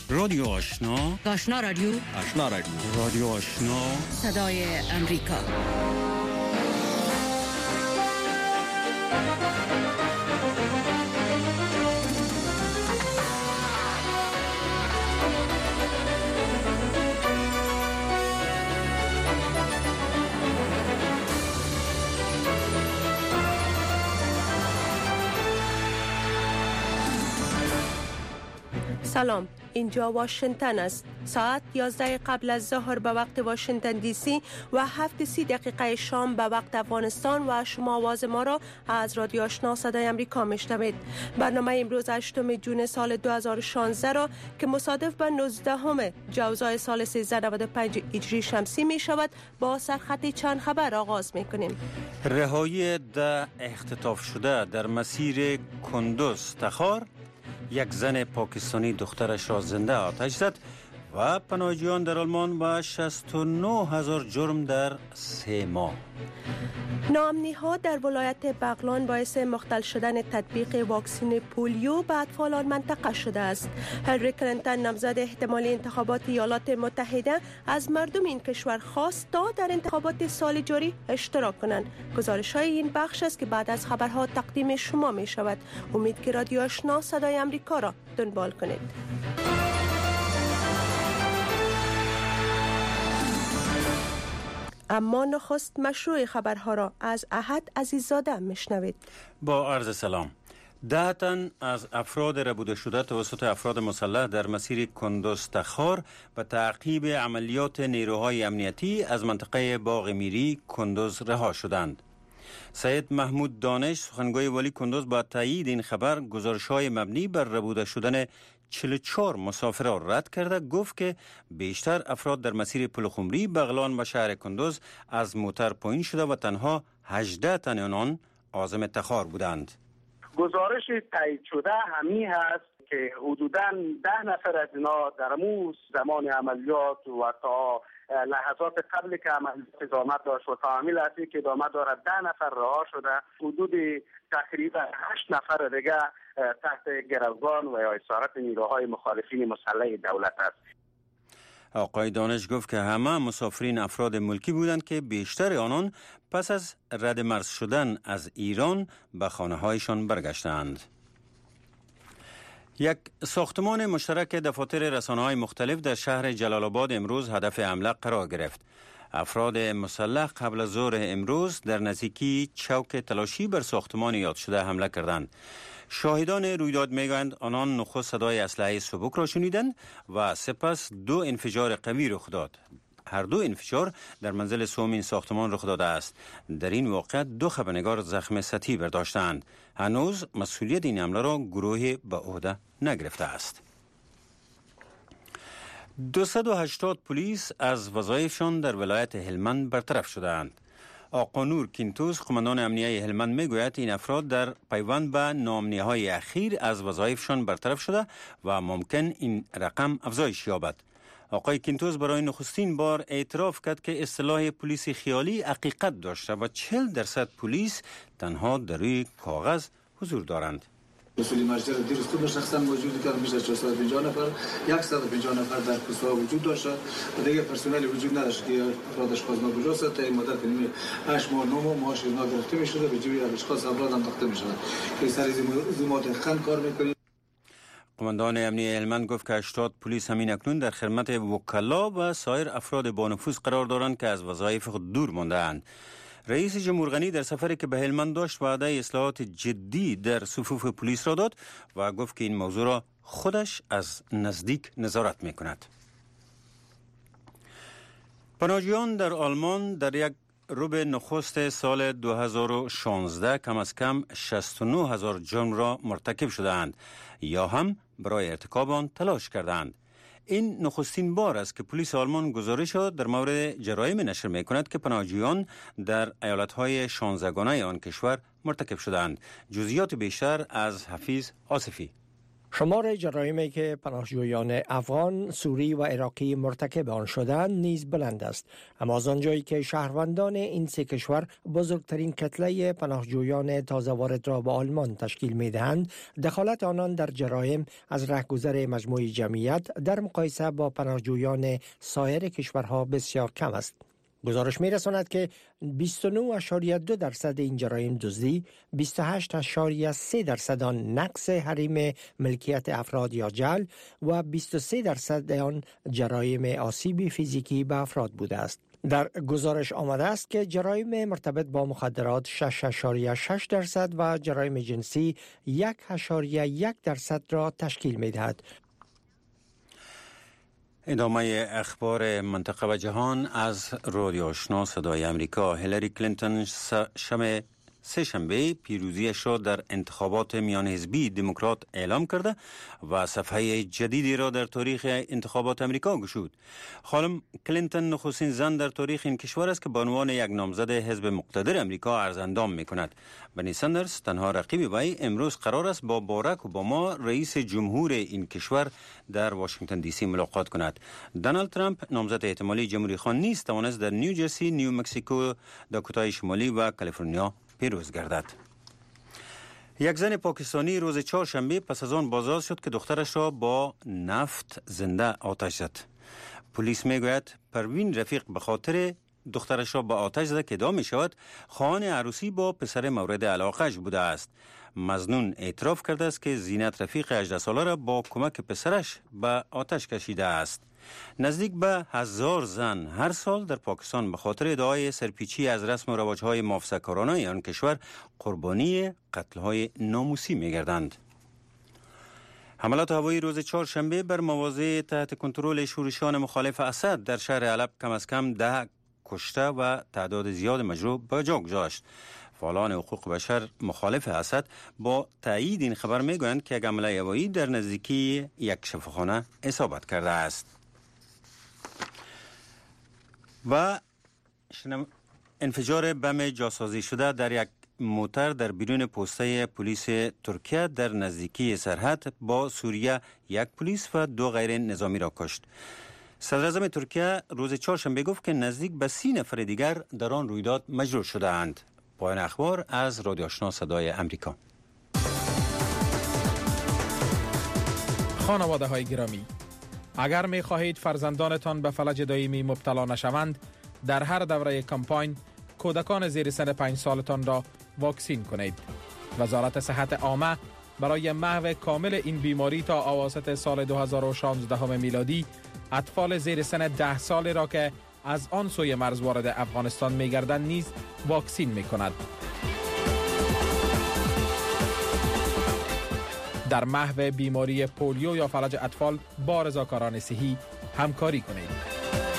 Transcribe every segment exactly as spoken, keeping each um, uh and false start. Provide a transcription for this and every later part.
رادیو آشنا، آشنا رادیو، آشنا رادیو، رادیو آشنا، صدای امریکا. سلام، اینجا واشنگتن است. ساعت یازده قبل از ظهر به وقت واشنگتن دی سی و هفت سی دقیقه شام به وقت افغانستان و شما آواز ما را از رادیو آشنا صدای امریکا میشنوید. برنامه امروز هشتم جون سال دو هزار و شانزده را که مصادف به نوزدهم جوزای سال سیزده نود و پنج هجری شمسی می شود با سرخط چند خبر آغاز می کنیم. رهایی ده اختطاف شده در مسیر کندوز تخار، یک زن پاکستانی دخترش را زنده آتش زد و پناهجویان در آلمان و شصت و نه هزار جرم در سه ماه. ناامنی‌ها در ولایت بغلان باعث مختل شدن تطبیق واکسن پولیو به اطفال آن منطقه شده است. هنری کلینتون نامزد احتمالی انتخابات ایالات متحده از مردم این کشور خواست تا در انتخابات سال جاری اشتراک کنند. گزارش‌های این بخش است که بعد از خبرها تقدیم شما می شود. امید که رادیو آشنا صدای امریکا را دنبال کنید. اما نخست مشروع خبرها را از احد عزیززاده میشنوید. با عرض سلام. ده تن از افراد ربوده شده توسط افراد مسلح در مسیر کندوز تخار به تعقیب عملیات نیروهای امنیتی از منطقه باغ میری کندوز رها شدند. سید محمود دانش، سخنگوی والی کندوز، با تایید این خبر گزارش‌های مبنی بر ربوده شدن چهل و چهار مسافر را رد کرده گفت که بیشتر افراد در مسیر پلخمری، بغلان و شهر کندوز از موتر پایین شده و تنها هجده تن آنان عازم تخار بودند. گزارش تایید شده همی هست که حدوداً ده نفر از اینا در مو زمان عملیات و تا لحظات قبل که عملیات ادامه داشت و تعامل اصلی که ادامه دارد ده نفر رها شده، حدود تقریبا هشت نفر دیگه تحت گروگان و یا اسارت نیروهای مخالفین مسلح دولت است. آقای دانش گفت که همه مسافرین افراد ملکی بودند که بیشتر آنان پس از رد مرز شدن از ایران به خانه هایشان برگشتند. یک ساختمان مشترک دفاتر رسانه‌های مختلف در شهر جلال آباد امروز هدف حمله قرار گرفت. افراد مسلح قبل از ظهر امروز در نزدیکی چوک تلاشی بر ساختمان یاد شده حمله کردند. شاهدان رویداد میگویند آنان نخست صدای اسلحه سبک را شنیدند و سپس دو انفجار قوی رخ داد. هر دو انفجار در منزل سوم این ساختمان رخ داده است. در این واقعه دو خبرنگار زخم سطحی برداشتند. هنوز مسئولیت این حمله را گروه به عهده نگرفته است. دویست و هشتاد پلیس از وظایفشان در ولایت هلمند برطرف شدند. آقا نور کینتوس، قماندان امنیه هلمند، میگوید این افراد در پیوند به ناامنی‌های اخیر از وظایفشان برطرف شده و ممکن این رقم افزایش یابد. آقای کینتوس برای نخستین بار اعتراف کرد که اصطلاح پلیس خیالی حقیقت داشته و چهل درصد پلیس تنها در روی کاغذ حضور دارند. مسئولی مجزر دیروز تو به شخصا موجود کرد، میشه چهارصد و پنجاه نفر، صد و پنجاه نفر در کسوا وجود داشته و دیگه پرسنلی وجود نداشت که افرادش خواستناگذار است. تا این مدت کنیم هشت ماه نه ماه معاش اینا گرفته میشده، به جوی اشخاص افراد انداخته میشد که سر زیمات خن کار میکنه. قماندان امنیه هلمند گفت که هشتاد پلیس همین اکنون در خدمت وکلا و سایر افراد با نفوذ قرار دارند که از وظایف خود دور مانده اند. رئیس جمهور غنی در سفری که به هلمند داشت وعده اصلاحات جدی در صفوف پلیس را داد و گفت که این موضوع را خودش از نزدیک نظارت میکند. پناهجویان در آلمان در یک ربع نخست سال دو هزار و شانزده کم از کم شصت و نه هزار جرم را مرتکب شدند یا هم برای ارتکاب آن تلاش کردند. این نخستین بار است که پلیس آلمان گزارش را در مورد جرایم نشر می کند که پناهجویان در ایالت‌های شانزده‌گانه آن کشور مرتکب شدند. جزئیات بیشتر از حفیظ آصفی. شمار جرایمی که پناهجویان افغان، سوری و عراقی مرتکب آن شدند نیز بلند است. اما از آنجایی که شهروندان این سه کشور بزرگترین کتله پناهجویان تازه وارد را به آلمان تشکیل می‌دهند، دخالت آنان در جرایم از رهگذر مجموع جمعیت در مقایسه با پناهجویان سایر کشورها بسیار کم است. گزارش می‌رساند که بیست و نه اشاریه دو درصد این جرایم دزدی، بیست و هشت اشاریه سه درصد آن نقض حریم ملکیت افراد یا جعل و بیست و سه درصد آن جرایم آسیب فیزیکی به افراد بوده است. در گزارش آمده است که جرایم مرتبط با مخدرات شش اشاریه شش درصد و جرایم جنسی یک اشاریه یک درصد را تشکیل می‌دهد. ادامه اخبار منطقه و جهان از رادیو آشنا صدای امریکا. هیلاری کلینتون شنبه سه شنبه پیروزیش را در انتخابات میان حزبی دموکرات اعلام کرده و صفحه جدیدی را در تاریخ انتخابات امریکا گشود. خانم کلینتون نخستین زن در تاریخ این کشور است که به عنوان یک نامزد حزب مقتدر امریکا عرض اندام میکند. برنی سندرز تنها رقیب وی امروز قرار است با باراک اوباما رئیس جمهور این کشور در واشنگتن دی سی ملاقات کند. دونالد ترامپ نامزد احتمالی جمهوری خواه نیست توانست در نیوجرسی، نیو مکزیکو، داکوتای شمالی و کالیفرنیا پیروز گردد. یک زن پاکستانی روز چهارشنبه پس از آن بازداشت شد که دخترش را با نفت زنده آتش زد. پلیس میگوید پروین رفیق به خاطر دخترش را با آتش زده که ادعا می شود خواهان عروسی با پسر مورد علاقه‌اش بوده است. مظنون اعتراف کرده است که زینت رفیق هجده ساله را با کمک پسرش به آتش کشیده است. نزدیک به هزار زن هر سال در پاکستان به خاطر ادعای سرپیچی از رسم و رواج‌های محافظه‌کارانه آن کشور قربانی قتل‌های ناموسی می‌گردند. حملات هوایی روز چهارشنبه بر مواضع تحت کنترل شورشیان مخالف اسد در شهر حلب کم از کم ده کشته و تعداد زیاد مجروح به جا گذاشت. فعالان حقوق بشر مخالف اسد با تایید این خبر میگویند که یک حمله هوایی در نزدیکی یک شفاخانه اصابت کرده است. و انفجار بم جاسازی شده در یک موتر در بیرون پسته پلیس ترکیه در نزدیکی سرحد با سوریه یک پلیس و دو غیر نظامی را کشت. صدر اعظم ترکیه روز چهارشنبه گفت که نزدیک به سی نفر دیگر در آن رویداد مجروح شده اند. پایان اخبار از رادیو آشنا صدای امریکا. خانواده های گرامی، اگر می خواهید فرزندانتان به فلج دائمی مبتلا نشوند، در هر دوره کمپاین کودکان زیر سن پنج سالتان را واکسین کنید. وزارت صحت عامه برای محو کامل این بیماری تا اواسط سال دو هزار و شانزده میلادی اطفال زیر سن ده سال را که از آن سوی مرز وارد افغانستان می گردند نیز واکسین می کند. در محو بیماری پولیو یا فلج اطفال با رضاکاران صحی همکاری کنید.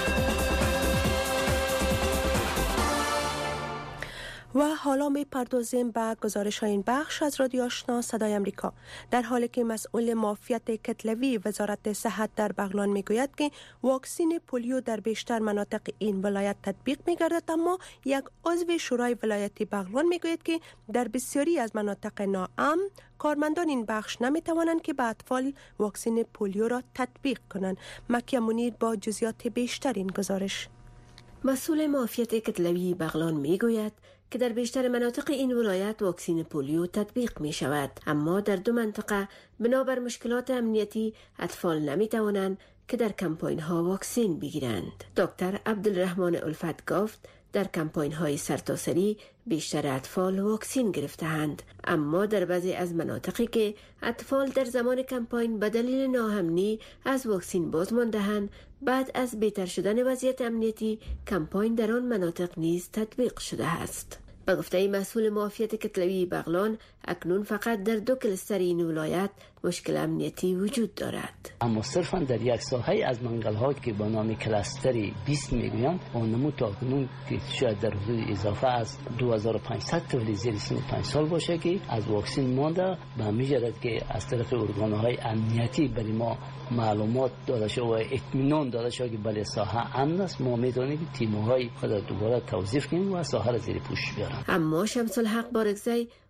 و حالا می پردازیم به گزارش این بخش از رادیو آشنا صدای امریکا. در حالی که مسئول معافیت کتلوی وزارت صحت در بغلان می گوید که واکسین پولیو در بیشتر مناطق این ولایت تطبیق می گردد، اما یک عضو شورای ولایتی بغلان می گوید که در بسیاری از مناطق ناامن کارمندان این بخش نمی توانند که به اطفال واکسین پولیو را تطبیق کنند. مکیه منیر با جزئیات بیشتر این گزارش. مسئول معافیت کتلوی بغلان می گوید که در بیشتر مناطق این ولایت واکسین پولیو تطبیق می شود، اما در دو منطقه بنابر مشکلات امنیتی اطفال نمی توانند که در کمپاین ها واکسین بگیرند. دکتر عبدالرحمن الفت گفت در کمپاین های سرتاسری بیشتر اطفال واکسین گرفته‌اند، اما در بعضی از مناطقی که اطفال در زمان کمپاین به دلیل ناامنی از واکسین باز مانده‌اند، بعد از بهتر شدن وضعیت امنیتی کمپاین در آن مناطق نیز تطبیق شده است. به گفته مسئول معافیت کتلوی بغلان، اکنون فقط در دو کلستر این ولایت مشکل امنیتی وجود دارد. اما صرفا در یک ساحه از منگل ها که با نام کلستری بیست میگویند، اونمو تا کنون که شاید در حدود اضافه از دو هزار و پانصد طفل زیر سن پنج سال باشه که از واکسین مانده و می‌گردد که از طرف ارگان‌های امنیتی برای ما معلومات داده شده و اطمینان داده شده که بله ساحه امن است. ما می‌دانیم تیم‌های خود دوباره توظیف کنیم و ساحه را زیر پوش بیاریم. اما شمس الحق بارگزی،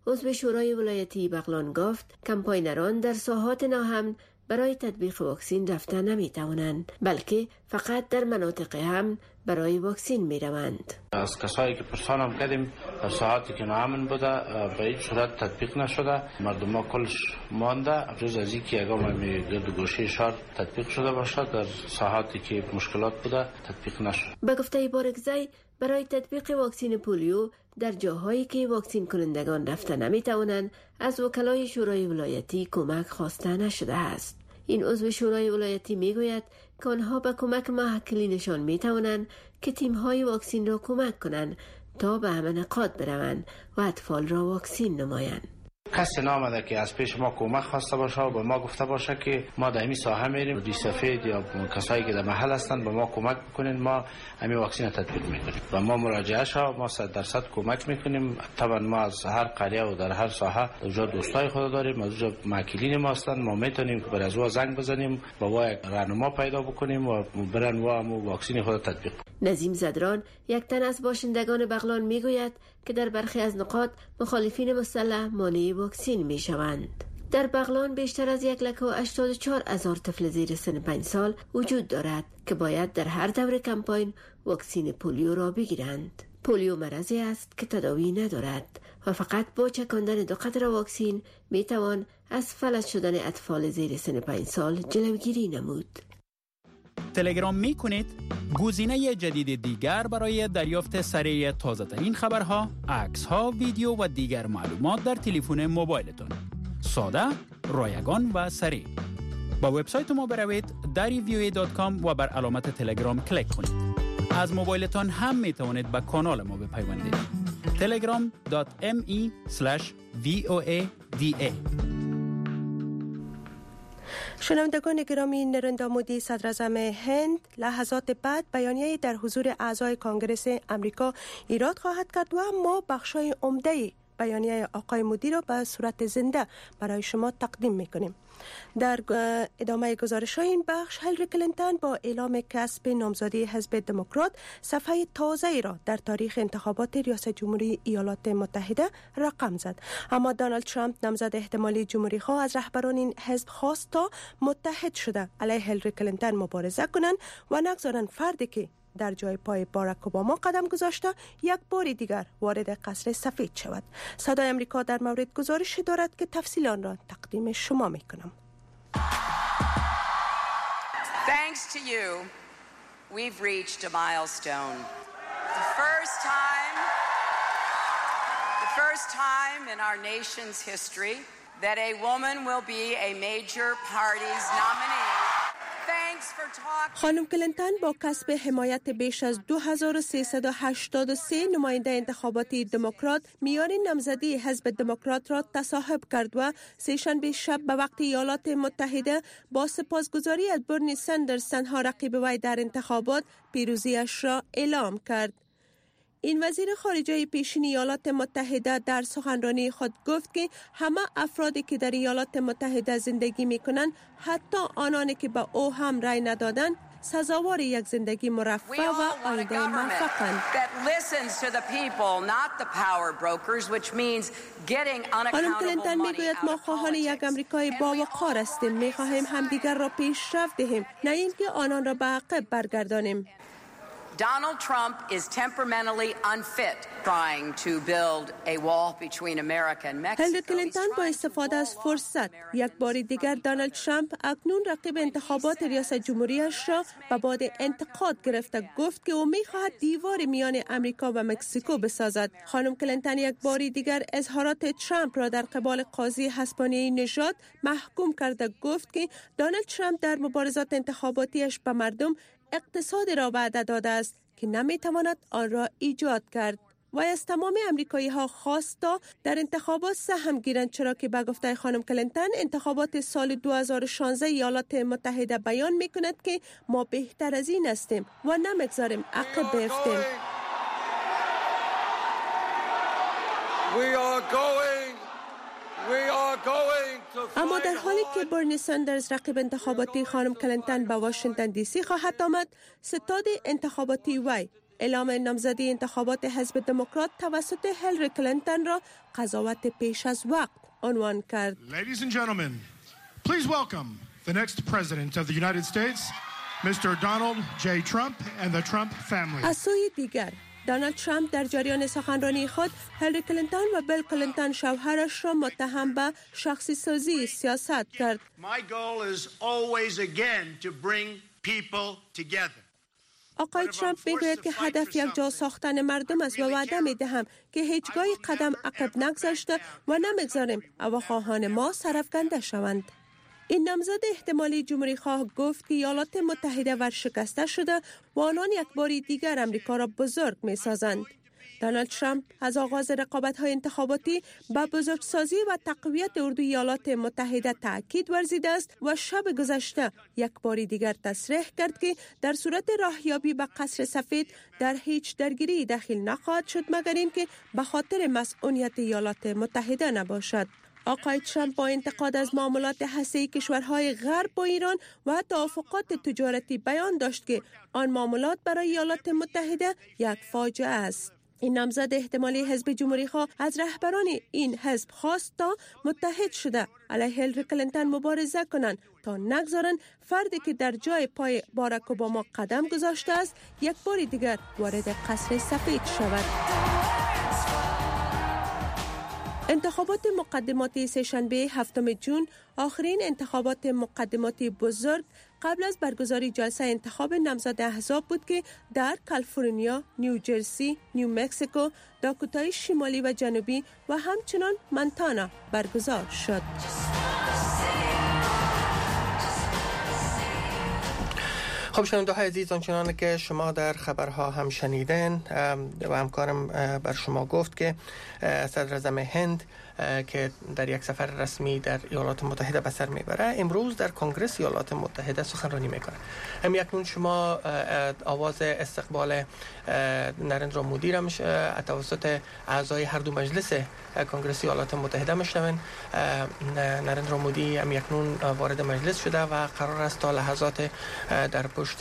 عضو شورای ولایتی بغلان گفت کمپاینران در ساحات ناامن برای تطبیق واکسین رفتن نمی توانند، بلکه فقط در مناطق امن برای واکسین می روند. از کسایی که پرسان هم کردیم در ساحاتی که ناامن بوده به هیچ صورت تطبیق نشده، مردم ها کلش مانده. افزوز از این که اگر می گرد گوشه شهر تطبیق شده باشد، در ساحاتی که مشکلات بوده تطبیق نشده. به گفته بارگزای برای تطبیق واکسین پولیو در جاهایی که واکسین کنندگان رفته نمی توانند از وکلای شورای ولایتی کمک خواسته نشده است. این عضو شورای ولایتی می گوید که آنها به کمک محققینشان می توانند که تیم های واکسین را کمک کنند تا به همه نقاط بروند و اطفال را واکسین نمایند. کسی نامده که از پیش ما کمک خواسته باشه و به ما گفته باشه که ما در این ساحه میریم، دی سفید یا کسایی که در محل هستند به ما کمک بکنین، ما همین واکسین تطبیق میکنیم و ما مراجعه شو ما صد درصد کمک میکنیم. طبعا ما از هر قریه و در هر ساحه اونجا دوستای خود داریم، از اونجا ماکلین ما هستند، ما میتونیم که بر از او زنگ بزنیم با وا یک راهنما پیدا بکنیم و برن و هم واکسین خود تطبیق. نظیم زدران یک تن از باشندگان بغلان میگوید که در برخی از نقاط مخالفین مسلح مانع واکسین می شوند. در بغلان بیشتر از یک لک و هشتاد و چهار هزار طفل زیر سن پنج سال وجود دارد که باید در هر دور کمپاین واکسین پولیو را بگیرند. پولیو مرضی است که تداوی ندارد و فقط با چکاندن دو قطره واکسین می توان از فلج شدن اطفال زیر سن پنج سال جلوگیری نمود. تلگرام می کنید گزینه جدید دیگر برای دریافت سریع تازه ترین خبرها، عکس ها، ویدیو و دیگر معلومات در تلفن موبایلتان. ساده، رایگان و سریع. با وبسایت ما بروید دری وی او ای دات کام و بر علامت تلگرام کلیک کنید. از موبایلتان هم می توانید به کانال ما بپیوندید. تلگرام دات ام ای اسلش وی او ای دی ای. شنوندگان گرامی، نریندرا مودی صدر اعظم هند لحظات بعد بیانیه در حضور اعضای کانگرس امریکا ایراد خواهد کرد و ما بخشای عمده بیانیه آقای مودی را به صورت زنده برای شما تقدیم میکنیم. در ادامه گزارش های این بخش، هیلری کلینتون با اعلام کسب نامزدی حزب دموکرات صفحه تازه‌ای را در تاریخ انتخابات ریاست جمهوری ایالات متحده رقم زد. اما دونالد ترامپ نامزد احتمالی جمهوری خواه از رهبران این حزب خواست تا متحد شده علیه هیلری کلینتون مبارزه کنند و نگذارند فردی که در جای پای باراک اوباما قدم گذاشته یک بار دیگر وارد قصر سفید شود. صدای امریکا در مورد گزارشی دارد که تفصیل آن را تقدیم شما میکنم. Thanks to you, we've reached a milestone. The first time, the first time in our nation's history that a woman will be a major party's nominee. خانم کلینتون با کسب حمایت بیش از دو هزار و سیصد و هشتاد و سه نماینده انتخاباتی دموکرات میان نامزدی حزب دموکرات را تصاحب کرد و سه‌شنبه شب به وقت ایالات متحده با سپاسگزاری از برنی سندرز تنها رقیب وی در انتخابات پیروزیش را اعلام کرد. این وزیر خارجه پیشین ایالات متحده در سخنرانی خود گفت که همه افرادی که در ایالات متحده زندگی می کنند، حتی آنانی که به او هم رای ندادند، سزاوار یک زندگی مرفه و آینده موفقند. خانم کلینتون میگوید ما خواهان یک امریکای با وقار هستیم. می خواهیم همدیگر را پیشرفت دهیم، نه اینکه آنان را به عقب برگردانیم. Donald Trump is temperamentally unfit trying to build a wall between America and Mexico. هیلری کلینتون با استفاده از فرصت یک بار دیگر دونالد ترامپ اکنون رقیب انتخابات ریاست جمهوریش را به باد انتقاد گرفته گفت که او می‌خواهد دیوار میان امریکا و مکزیکو بسازد. خانم کلینتون یک بار دیگر اظهارات ترامپ را در قبال قاضی حسبانیه نژاد محکوم کرده گفت که دونالد ترامپ در مبارزات انتخاباتیش به مردم اقتصاد را وعده داده است که نمیتواند آن را ایجاد کرد و از تمام امریکایی ها خواست تا در انتخابات سهم گیرند، چرا که به گفته خانم کلینتون انتخابات سال دو هزار و شانزده ایالات متحده بیان میکند که ما بهتر از این هستیم و نمیگذاریم عقب بیفتیم. اما در حالی که برنی سندرز رقیب انتخاباتی خانم کلینتون به واشنگتن دی سی خواهد آمد، ستاد انتخاباتی وی اعلام نامزدی انتخابات حزب دموکرات توسط هیلاری کلینتون را قضاوت پیش از وقت عنوان کرد. Ladies and gentlemen, please welcome the next president of the United States, Mister Donald J. Trump and the Trump family. از سوی دیگر دونالد ترامپ در جریان سخنرانی خود هیلاری کلینتون و بیل کلینتون شوهرش را متهم به شخصی سازی سیاست کرد. My goal is always again to bring people together. آقای ترامپ میگوید که هدف یک جا ساختن مردم است و وعده میدهم که هیچگاهی قدم عقب نگذاشته و نمیگذاریم هواخواهان ما سرافکنده شوند. این نامزد احتمالی جمهوری خواه گفت که ایالات متحده ورشکسته شده و آنان یک بار دیگر امریکا را بزرگ می سازند. دونالد ترامپ از آغاز رقابت‌های انتخاباتی به بزرگسازی و تقویت اردوی ایالات متحده تاکید ورزیده است و شب گذشته یک بار دیگر تصریح کرد که در صورت راهیابی به قصر سفید در هیچ درگیری دخیل نخواهد شد مگر اینکه به خاطر مسئولیت ایالات متحده نباشد. آقای ترامپ با انتقاد از معاملات هسته‌ای کشورهای غرب با ایران و توافقات تجارتی بیان داشت که آن معاملات برای ایالات متحده یک فاجعه است. این نامزد احتمالی حزب جمهوری خواه از رهبران این حزب خواست تا متحد شده علیه هیلاری کلینتون مبارزه کنند تا نگذارند فردی که در جای پای باراک اوباما قدم گذاشته است یک بار دیگر وارد قصر سفید شود. انتخابات مقدماتی سه‌شنبه هفتم ژوئن آخرین انتخابات مقدماتی بزرگ قبل از برگزاری جلسه انتخاب نامزد احزاب بود که در کالیفرنیا، نیوجرسی، نیو مکزیکو، داکوتای شمالی و جنوبی و همچنان مونتانا برگزار شد. خب شنونده های عزیز، آنچنان که شما در خبرها هم شنیدن و همکارم بر شما گفت که صدر اعظم هند که در یک سفر رسمی در ایالات متحده به سر میبره امروز در کنگره ایالات متحده سخنرانی میکنه. هم اکنون شما آواز استقبال نریندرا مودی را توسط اعضای هر دو مجلس کنگره ایالات متحده میشنوین. نریندرا مودی هم اکنون وارد مجلس شده و قرار است تا لحظات در پشت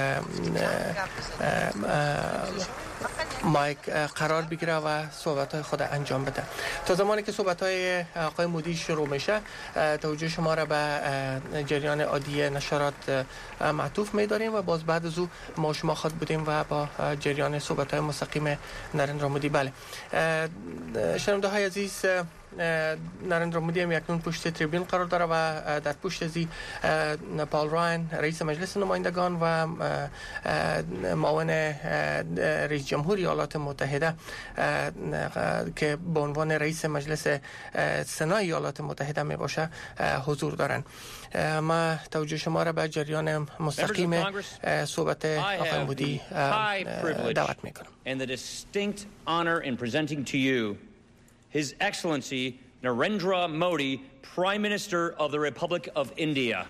مایک قرار بگیره و صحبت‌های خود انجام بده. تا زمانی که صحبت‌های آقای مودی شروع میشه توجه شما را به جریان عادی نشرات معطوف می‌داریم و باز بعد از او ما شما خود بودیم و با جریان صحبت‌های مستقیم نریندرا مودی. بله شنونده‌های عزیز، نریندرا مودی هم اکنون پشت تریبون قرار داره و در پشت زی پال راین رئیس مجلس نمایندگان و معاون رئیس جمهور ایالات متحده که به عنوان رئیس مجلس سنای ایالات متحده می باشه حضور دارن. ما توجه شما را به جریان مستقیم صحبت آقای مودی دعوت میکنم. And the distinct honor in presenting to you His Excellency Narendra Modi, Prime Minister of the Republic of India.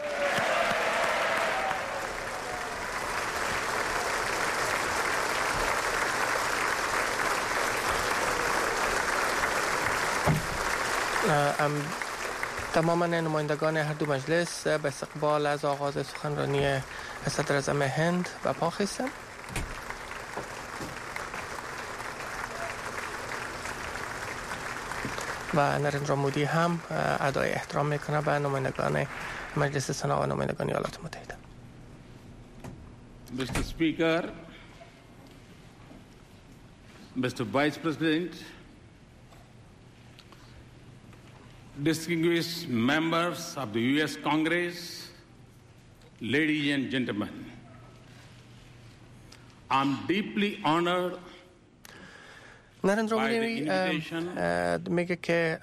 تماما نمایندگان هر دو مجلس به استقبال از آغاز سخنرانی صدر اعظم هند به پا خیستند. و نریندرا مودی هم ادای احترام میکنه به نمایندگان مجلس سنا و نمایندگان ایالات متحده. Mister Speaker, Mister Vice President, distinguished members of the U S Congress, ladies and gentlemen, I'm deeply honored نریندرا مودی میگه که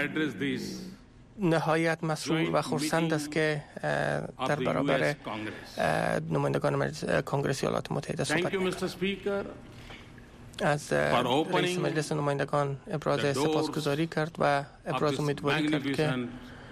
نهایت مسئول و خرسند است که در برابر نمایندگان مجلس کنگره ایالات متحده صحبت می‌کنه. از رئیس مجلس نمایندگان ابراز سپاسگزاری کرد و ابراز امیدواری کرد که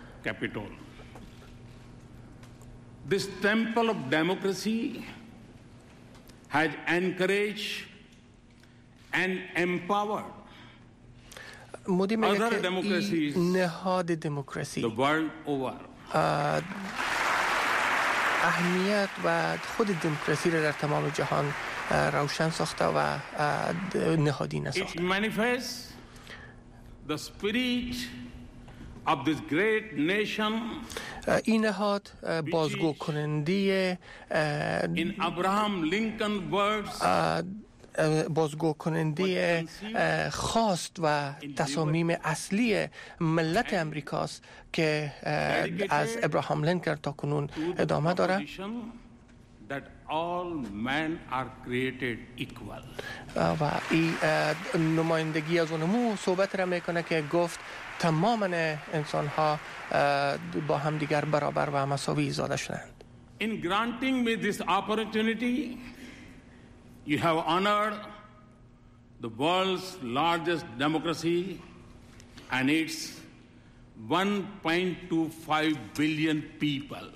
This temple of democracy has encouraged and empowered مودی میگه که نهاد دموکراسی اهمیت و خود دموکراسی را در تمام جهان روشن ساخته و نهادینه ساخته. It manifests the spirit of this great nation. این نهاد بازگو کننده in Abraham Lincoln words بازگو کننده خواست و تصامیم اصلی ملت امریکاست که از ابراهام لینکن تا کنون ادامه داره that all men are created equal. و این نمایندگی از اونمو صحبت را میکنه که گفت تمام انسان ها با هم دیگر برابر و مساوی زاده شدند. In granting me this opportunity, you have honored the world's largest democracy and its one point two five billion people.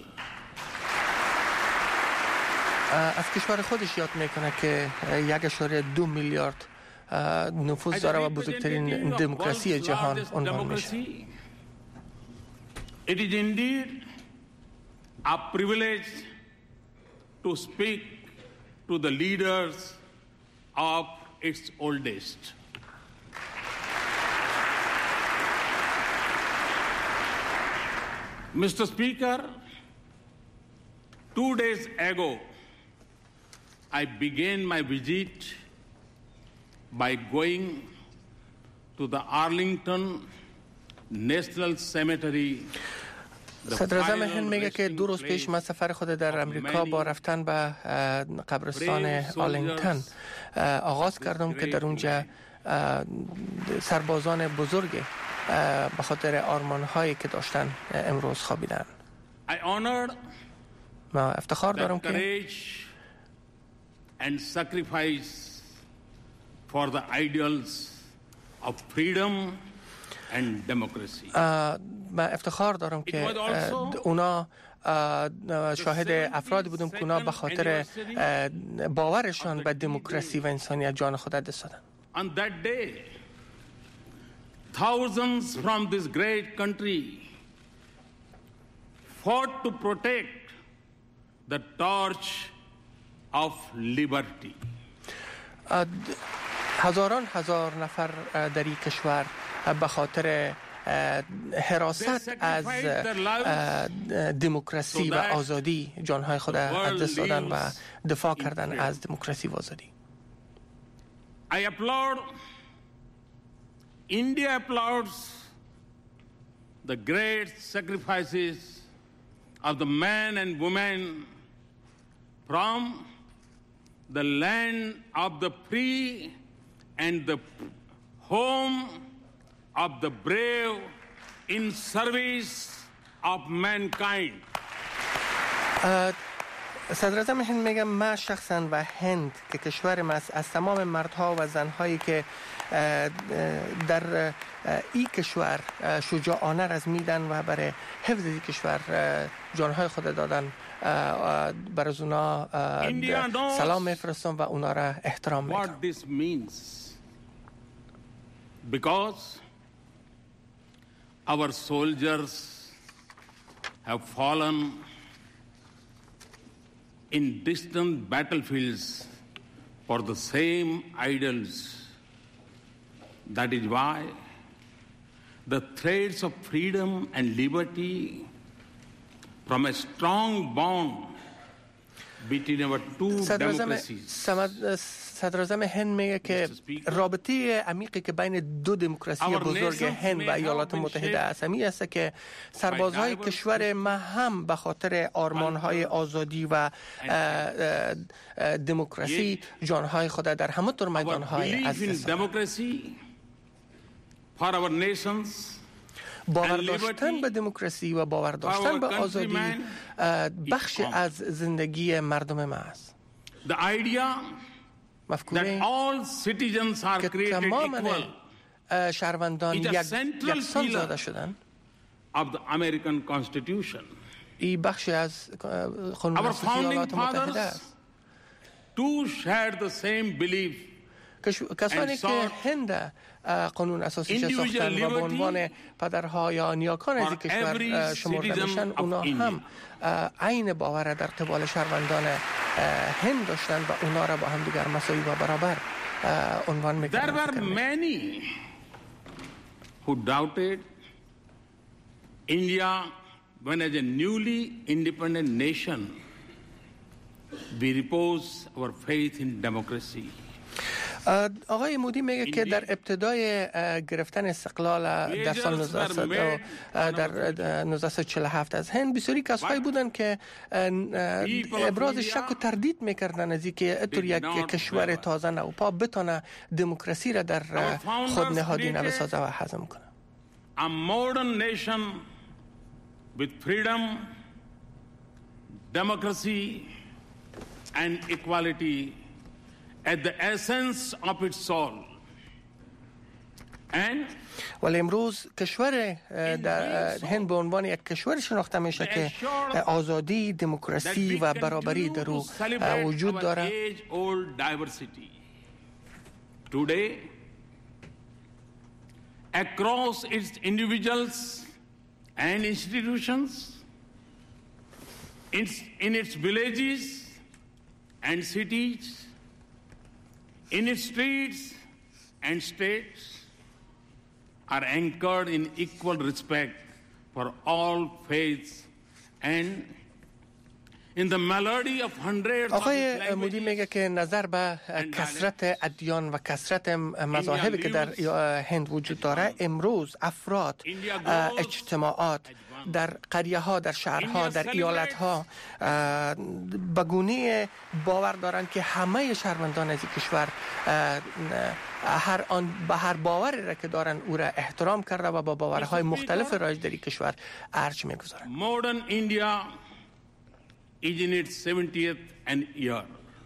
از کشور خودش یاد میکنه که یک اشاره دو میلیارد نفوذ داره و بزرگترین دموکراسی جهان عنوان میشه. It is indeed a privilege to speak to the leaders of its oldest. Mister Speaker, two days ago, I began my visit by going to the Arlington National Cemetery. صدراعظم هند میگه که دو روز پیش من سفر خود در امریکا با رفتن به قبرستان آرلینگتن آغاز کردم که در اونجا سربازان بزرگ به خاطر آرمان هایی که داشتن امروز خوابیدن. من افتخار دارم که and sacrifice for the ideals of freedom and democracy. من افتخار دارم که اونا شاهد افرادی بودم که اونا به خاطر باورشان به دموکراسی و انسانیت جان خود دست دادن. On that day, thousands from this great country fought to protect the torch of liberty. هزاران هزار نفر در این کشور به خاطر حراست از دموکراسی و آزادی جانهای خود از دست دادن و دفاع کردن از دموکراسی و آزادی. I applaud, India applauds the great sacrifices of the men and women from the land of the free and the home of the brave in service of mankind. صدراعظم هند میگم من شخصا و هند که کشورم است از تمام مردها و زنهایی که در این کشور شجاعانه رزمیدن و برای حفظ این کشور جانهای خود دادن بر از اونا سلام میفرستم و اونا را احترام میکنم. What this means, because our soldiers have fallen in distant battlefields for the same ideals. That is why the threads of freedom and liberty from a strong bond between our two democracies. صدراعظم هند میگه که رابطه عمیقی که بین دو دموکراسی بزرگ هند و ایالات متحده است همین است که سربازهای کشور ما هم به خاطر آرمانهای آزادی و دموکراسی جانهای خود در همه طور میدانهای از دست باور داشتن به دموکراسی و باور داشتن به آزادی بخش از زندگی مردم ما است. مفکوره که تمام شهروندان یکسان زاده شدن این بخشی از قانون اساسی ایالات متحده است. Two shared the same belief کسانی که هند قانون اساسی ساختن و به عنوان پدرها یا نیاکان از کشور شمرده میشن، اونا هم عین باور در قبال شهروندان هند داشتن و اونا را با هم دیگر مساوی و برابر عنوان میکنن. There were many who doubted India when as a newly independent nation we repose our faith in democracy. آقای مودی میگه که در ابتدای گرفتن استقلال در سال نوزده صد و چهل و هفت از هند بسیاری کسایی بودن که ابراز شک و تردید میکردن از اینکه اتور یک کشور تازه نوپا بتونه دموکراسی را در خود نهادینه بسازه و هضم کنه. A modern nation with freedom, democracy and equality at the essence of its soul. And ولی امروز کشور در هند به عنوان یک کشور شناخته میشه که آزادی، دموکراسی و برابری در او وجود داره. Today, across its individuals and institutions, in its villages and cities, in its streets and states, are anchored in equal respect for all faiths and in the melody of hundreds of آقای مودی میگه که نظر به کثرت ادیان و کثرت مذاهبی که در هند وجود داره، امروز افراد، اجتماعات در قریه ها، در شهرها، در ایالت ها به گونه باور دارند که همه شهروندان از کشور هر آن به هر باوری را که دارن او را احترام کرده و با باورهای مختلف رایج در کشور ارج میگذارند. Modern India is in its seventieth and year.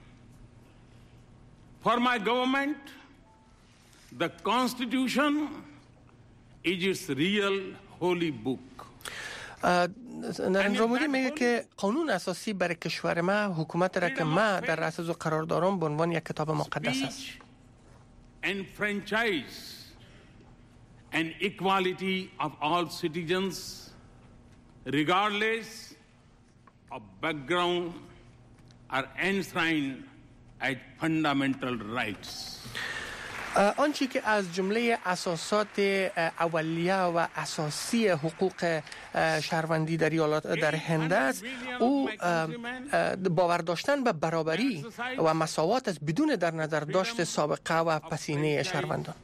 For my government, the Constitution is its real holy book. نریندرا مودی میگه که قانون اساسی برای کشور ما، حکومت را که ما در رأس او قرار دارم، به عنوان یک کتاب مقدس است. And franchise and equality of all citizens regardless of background are enshrined as fundamental rights. آنچه که از جمله اساسات اولیه و اساسی حقوق شهروندی در ایالات در هند است، او باور داشتن به برابری و مساوات است بدون در نظر داشت سابقه و پسینه شهروندان.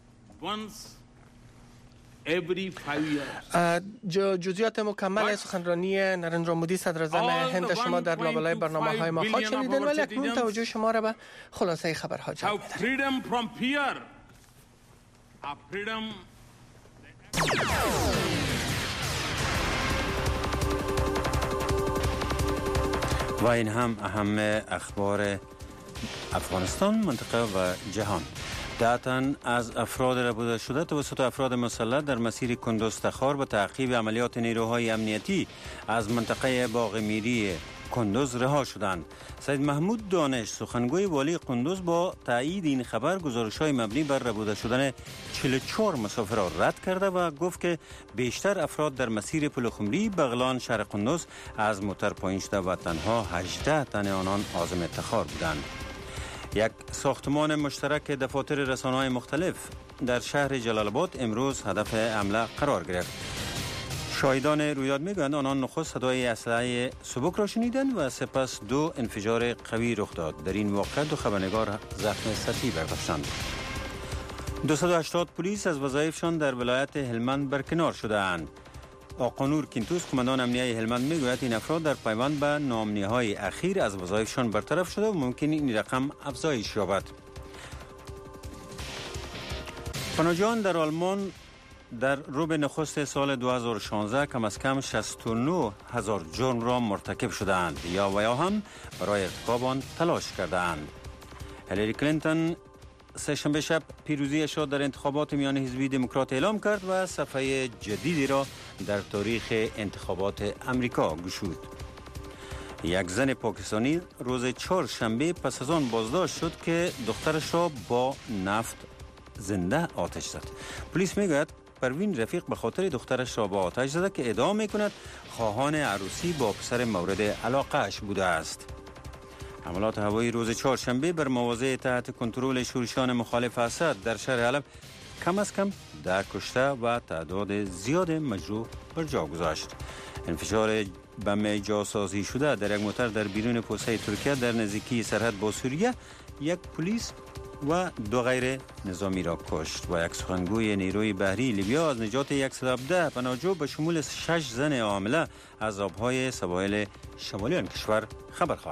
جزئیات مکمل سخنرانی نریندرا مودی صدر اعظم هند شما در لابلای برنامه های ما خواهد شنیدن، ولی اکنون توجه شما را به خلاصه خبرها جلب می‌داریم. و این هم اهم اخبار افغانستان، منطقه و جهان. ده تن از افراد ربوده شده توسط افراد مسلح در مسیر کندوز تخار به تعقیب عملیات نیروهای امنیتی از منطقه باغ میری کندوز رها شدند. سید محمود دانش، سخنگوی والی کندوز، با تایید این خبر گزارش‌های مبنی بر ربوده شدن چهل و چهار مسافر را رد کرده و گفت که بیشتر افراد در مسیر پلخمری بغلان شهر کندوز از موتر پایین شده و تنها هجده تن آنان عازم تخار بودند. یک ساختمان مشترک دفاتر رسانه‌های مختلف در شهر جلال آباد امروز هدف حمله قرار گرفت. شاهدان رویداد میگویند آنان نخست صدای اسلحه سبک را شنیدند و سپس دو انفجار قوی رخ داد. در این واقعه دو خبرنگار زخم سطحی برداشتند. دویست و هشتاد پلیس از وظایفشان در ولایت هلمند برکنار شده‌اند. آقانور کینتوس، کماندان امنیه هلمند، میگوید این افراد در پیوند به نامنی‌های اخیر از وظایفشان برطرف شده و ممکن این رقم افزایش یابد. پناهجویان در آلمان در ربع نخست سال دو هزار و شانزده کم از کم شصت و نه هزار جرم را مرتکب شده‌اند یا و یا هم برای ارتکاب آن تلاش کرده‌اند. هیلاری کلینتون سه‌شنبه شب پیروزیش را در انتخابات میان حزبی دموکرات اعلام کرد و صفحه جدیدی را در تاریخ انتخابات امریکا گشود. یک زن پاکستانی روز چهارشنبه پس از آن بازداشت شد که دخترش را با نفت زنده آتش زد. پلیس میگوید پروین رفیق به خاطر دخترش را با آتش زده که ادعا میکند خواهان عروسی با پسر مورد علاقه‌اش بوده است. حملات هوایی روز چهارشنبه بر مواضع تحت کنترل شورشیان مخالف اسد در شهر حلب کم از کم ده کشته و تعداد زیاد مجروح بر جا گذاشت. انفجار بم جاسازی شده در یک موتر در بیرون پوسته ترکیه در نزدیکی سرحد با سوریه یک پلیس و دو غیر نظامی را کشت و یک سخنگوی نیروی بحری لیبیا از نجات صد و هفده پناهجو به شمول شش زن حامله از آبهای سواحل شمالی آن کشور خبر خواهد.